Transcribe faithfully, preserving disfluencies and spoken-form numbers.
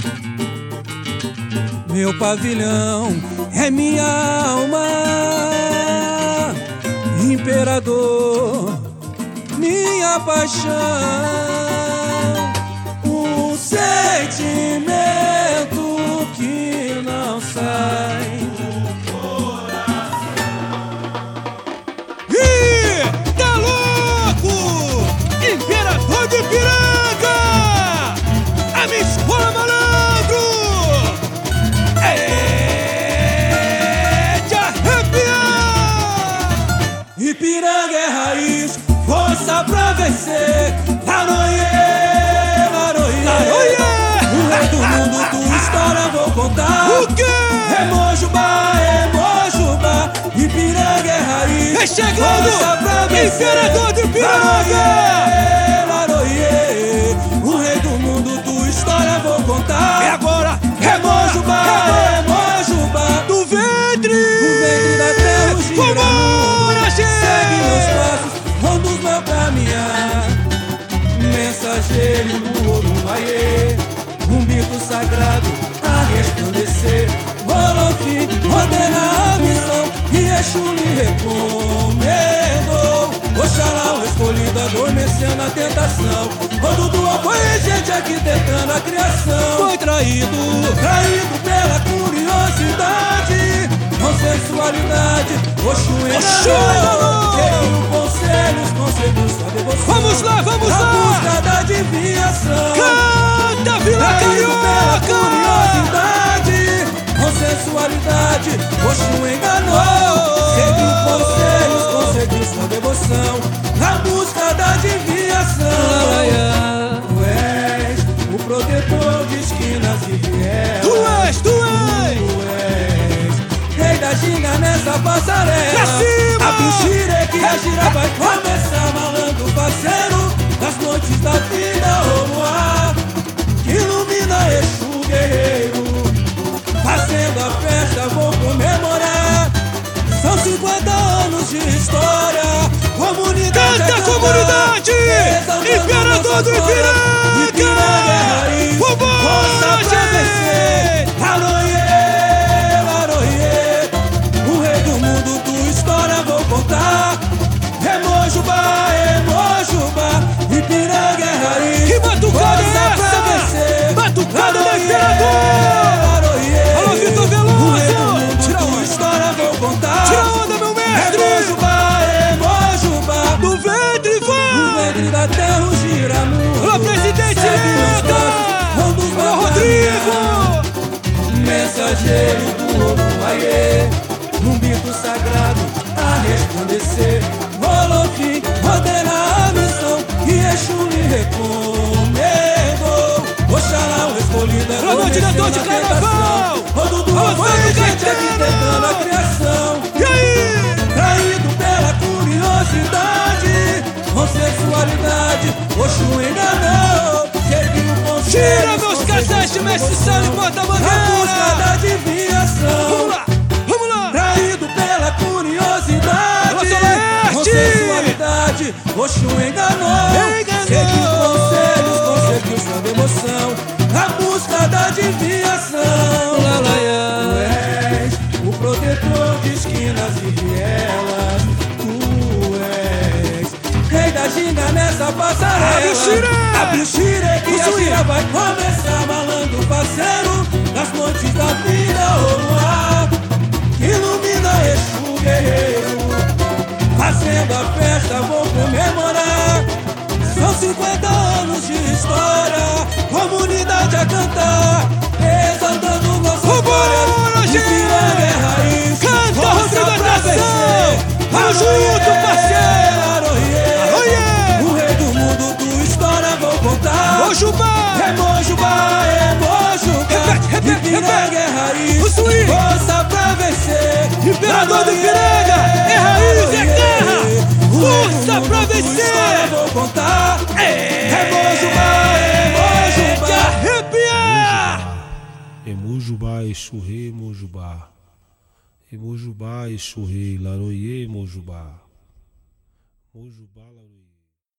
Meu pavilhão é minha alma, imperador, minha paixão, um sentimento que não sai do coração. Ih, tá louco? Imperador de Piranga, a minha escola, malandro! Ipiranga é raiz, força pra vencer. Laroie, Laroie, Laroie! O rei do mundo, tua história vou contar. O quê? É Mojubá, é Mojubá. Ipiranga é raiz, é chegando, força pra vencer. Imperador de Piranga! Laroie, o rei do mundo, tua história vou contar. É agora, é, é Mojubá, é Mojubá. Do ventre, do ventre da terra, o gira. Segue meus passos, conduz meu caminhar. Mensageiro do Orumaie, um bico sagrado a resplandecer. Olofi ordena a missão e Exu lhe recomendou. Oxalá o escolhido adormeceu na tentação. Quando doou foi gente arquitetando a criação. Foi traído, traído pela curiosidade, com sensualidade. Oxu enganou, seguiu conselhos, concedeu sua devoção. Vamos lá, vamos na lá! busca da adivinhação. Canta, Vila Carioca! Pela curiosidade, com sensualidade. Oxu enganou, seguiu conselhos, concedeu sua devoção. Na busca da adivinhação. Tu és o protetor de esquinas e vielas. Tu és, tu és! Tu és rei da ginga nessa passarela. Pra cima! Abre o xire que a gira vai começar. Malandro parceiro das noites da vida, o luar que ilumina Exu guerreiro. Fazendo a festa vou comemorar. São cinquenta anos de história. Comunidade canta, comunidade! Imperador do Ipiranga! Ipiranga é raiz, força pra vencer. Laroie, Laroie, o rei do mundo, tua história vou contar. É Mojubá, é Mojubá, Ipiranga é raiz. Que batucada é essa? Batucada do Imperador! Laroie, alô, Vitor Veloso! Tira tua história vou contar. Tira onda, meu mestre! É Mojubá, é Mojubá, do ventre, vai! do ventre da terra o gira mundo. Alô, presidente Eita! Alô, Rodrigo! Mensageiro do Orumaie, um bico sagrado a resplandecer. Olofi ordena a missão e Exu lhe recomendou. Oxalá o escolhido é alô, diretor de carnaval! Rodo do alô, foi gente arquitetando a criação. E aí? Traído pela curiosidade, com sensualidade, Oxu enganou. Seguiu conselhos, tira meus cassetes, mestre Sano e porta-bandeira! na busca da adivinhação. Vamos lá, vamos lá! Traído pela curiosidade, com sensualidade, Oxu enganou. enganou. Seguiu conselhos, conseguiu sua devoção. Na busca da adivinhação. Tu és o protetor de esquinas e vielas. Tu és rei da ginga nessa passarela. Abre o xire! Abre o xire que a gira vai começar. Malandro parceiro das noites da vida, o luar que ilumina Exu guerreiro. Fazendo a festa vou comemorar. São cinquenta anos de história, comunidade a cantar, exaltando nossa história. Ipiranga é raiz, canta, Rodrigo Atração! Vamos junto, parceiro! Laroie, o rei do mundo, tua história vou contar. Mojubá! É Mojubá, é Mojubá. Repete, repete, Ipiranga é raiz, o swing. Força pra vencer. Imperador do Ipiranga! É raiz, é terra! Força pra vencer! Vou contar. É, é Mojubá, é Mojubá. de arrepiar! Emojubá, Exu Rei, Mojubá. Emojubá, Exu Rei, Laroie, Mojubá. Mojubá,